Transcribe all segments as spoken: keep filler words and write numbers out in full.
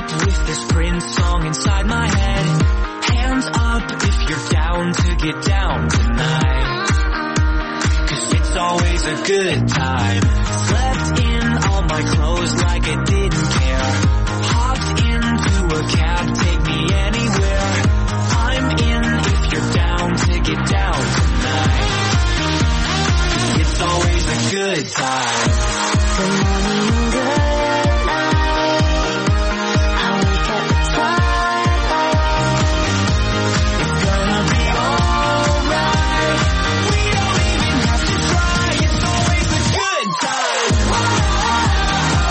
with this Prince song inside my head. Hands up if you're down to get down tonight, 'cause it's always a good time. Slept in all my clothes like I didn't care. Hopped into a cab, take me anywhere. I'm in if you're down to get down tonight. It's always a good time. Good morning, good night. I wake up at twilight. It's gonna be alright. We don't even have to try. It's always a good time.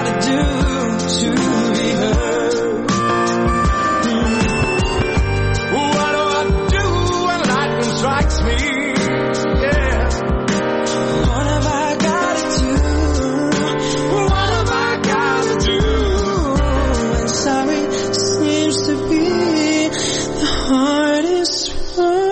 gotta do to be heard? Hmm. What do I do when lightning strikes me? Yeah. What have I gotta do? What have I gotta do? And sorry seems to be the hardest one.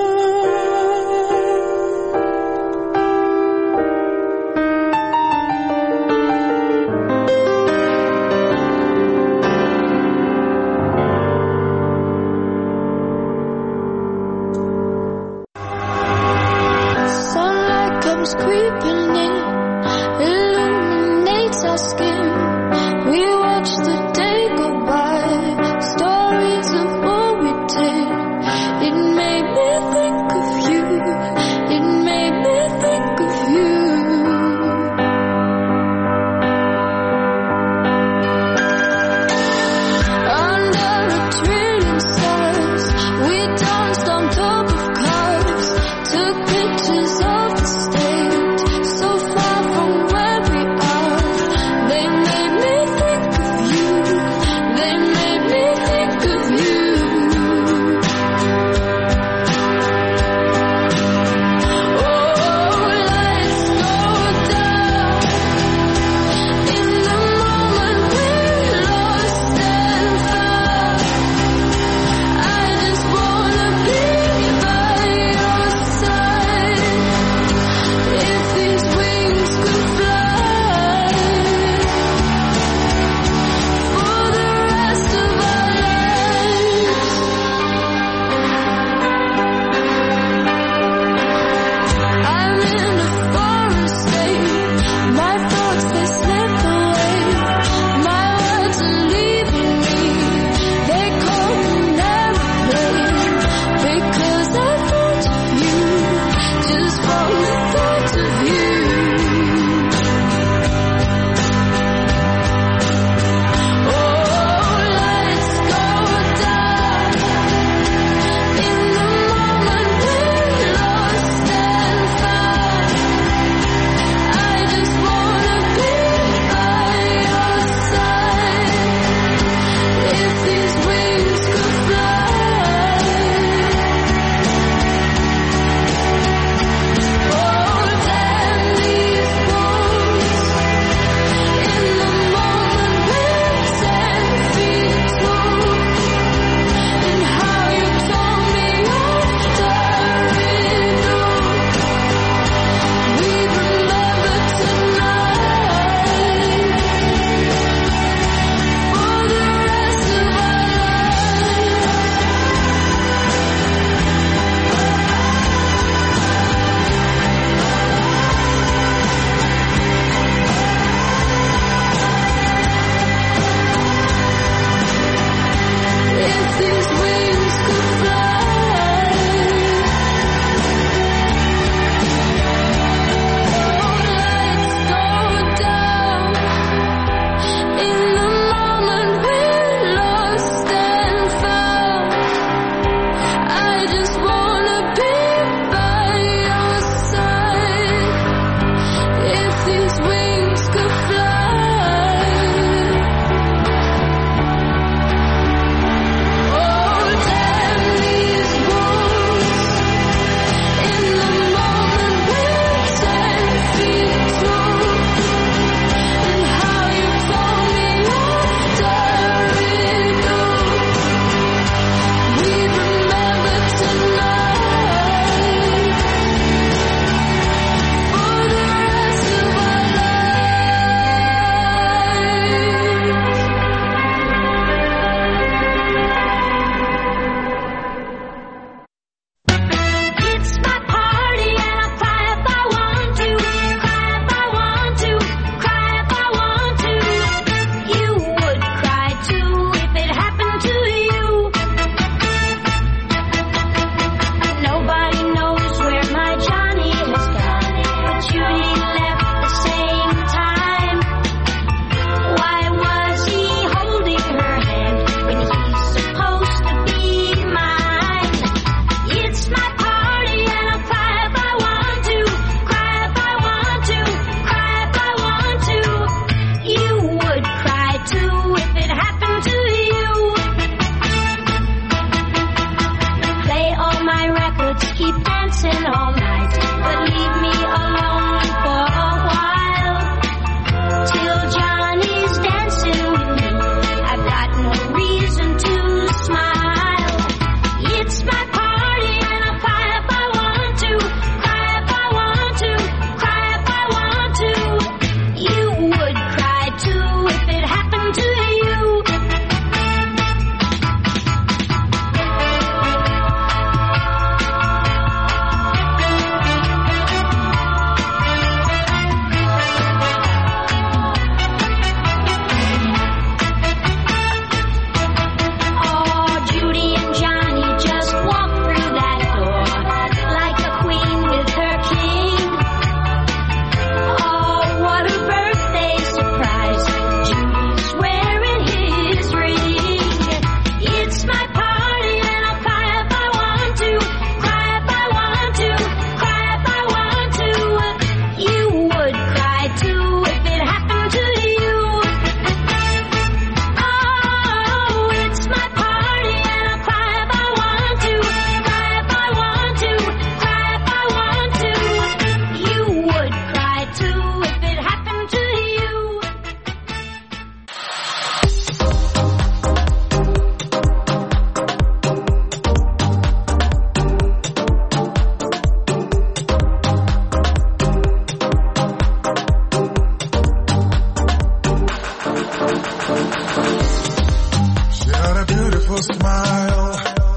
She had a beautiful smile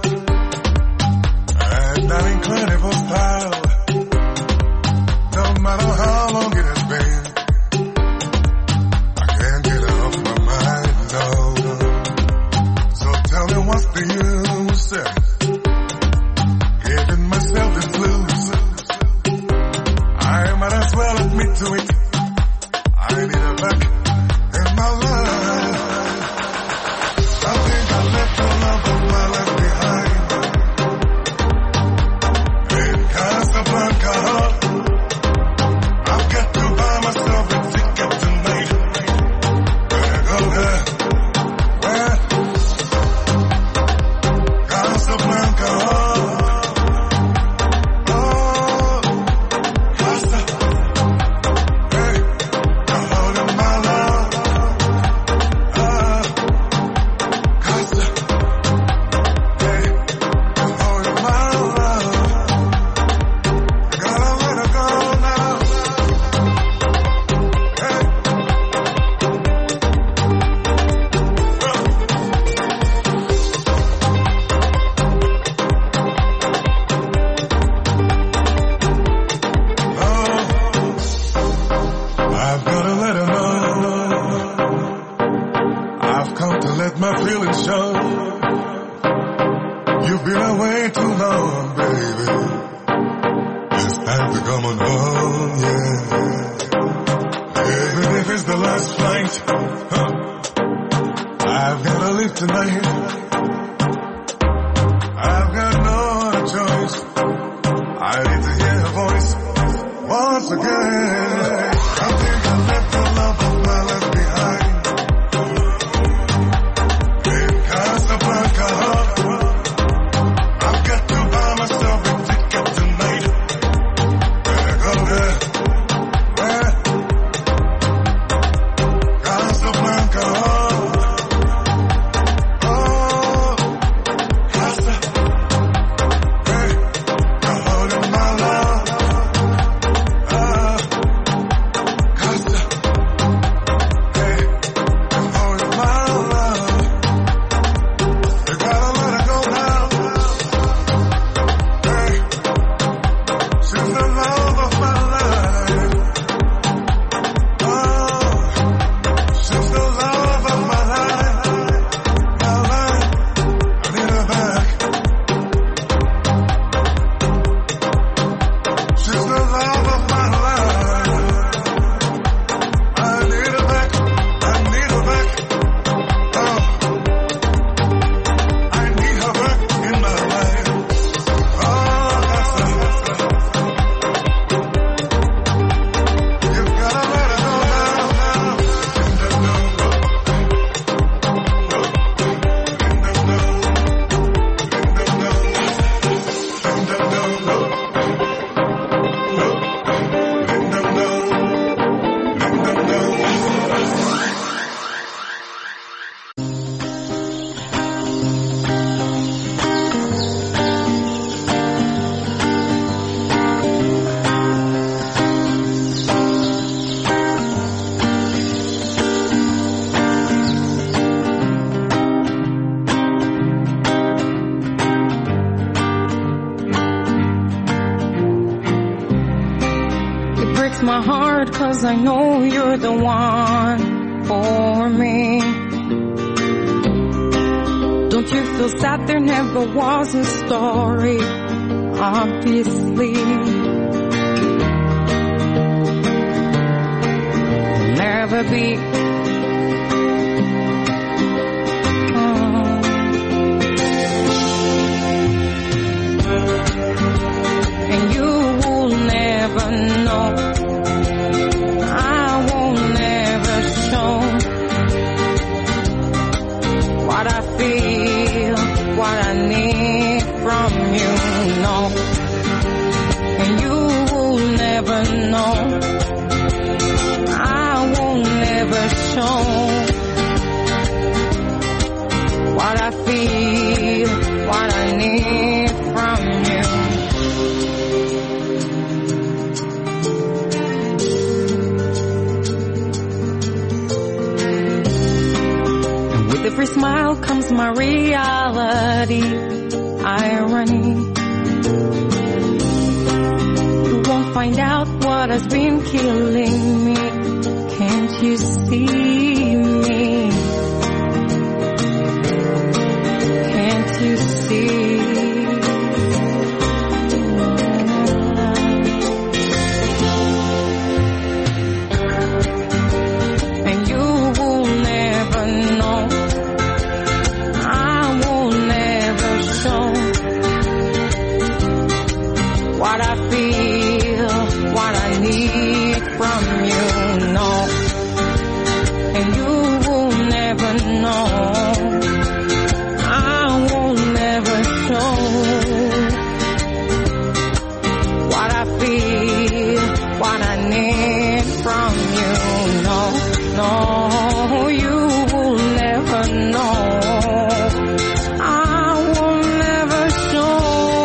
and an incredible style. No matter how long it has been, I can't get her off my mind, no. So tell me what's the use, giving myself the blues. I might as well admit to it, I need her back in my life. I think I left the love of my life behind in Casablanca. I've got to buy myself a ticket tonight. Better go there. Where? Casablanca. Oh, Casa. Hey, I'm holding my love. Ah, Casa. Hey, I'm holding my love. I gotta let her go now. Hey. I've gotta let her know I've come to let my feelings show. You've been away too long, baby. It's time to come on home, yeah. Even if it's the last flight, huh, I've gotta leave tonight. I've got no other choice. I need to hear her voice once again. I think I left the love of my life behind in Casablanca. I've got to buy myself a ticket tonight. Better go there. Where? Casablanca. Oh, Casa. Hey, I'm holding my love. Ah, Casa. Hey, I'm holding my love. You gotta let her go now. Hey, she's the love of my life. Oh, she's the love of my life. My life, I need her back. She's the love of my life. I need her back. I need her back. Oh, I need her back in my life. Oh, that's it. You've gotta let her go now. It breaks my heart 'cause I know you're the one for me. Don't you feel sad there never was a story? Obviously, there'll never be. And you will never know. I won't never show what I feel, what I need from you, no. And you will never know. I won't never show what I feel, what I need from you. every smile comes my reality. Irony. You won't find out what has been killing me. Can't you see me? Can't you see? And you will never know. I will never show what I feel, what I need from you, no. And you will never know. I will never show what I feel, what I need from you, no, no. You will never know. I will never show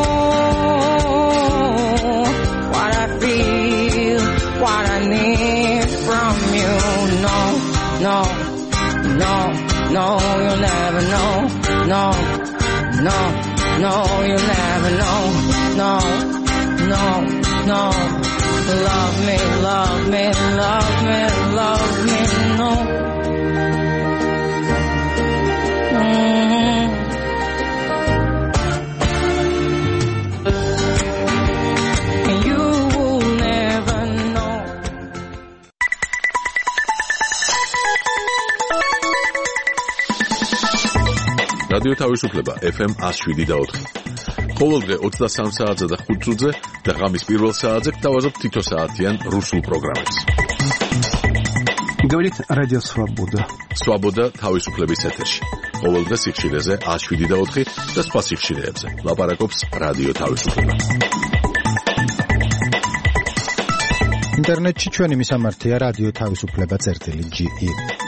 what I feel, what I need from you, no, no, no, no. You'll never know, no, no, no. You'll never know, no, no, no. Love me, love me, love me, love me, no. Mm. And you will never know. რადიო თავისუფლება ეფ ემ one oh seven და four. ყოველდღე ოცდასამ საათზე და ხუთ წუთზე და ღამის პირველ საათზე გთავაზობთ თითო საათიან რუსულ პროგრამებს. Говорит Радио Свобода. Свобода თავისუფლების ეთერში. ყოველდღე სიხშირეზე one oh seven და four და სხვა სიხშირეებზე. ლაპარაკობს რადიო თავისუფლება. ინტერნეტში ჩვენი მისამართია რადიო თავისუფლება წერტილი ჯი ი.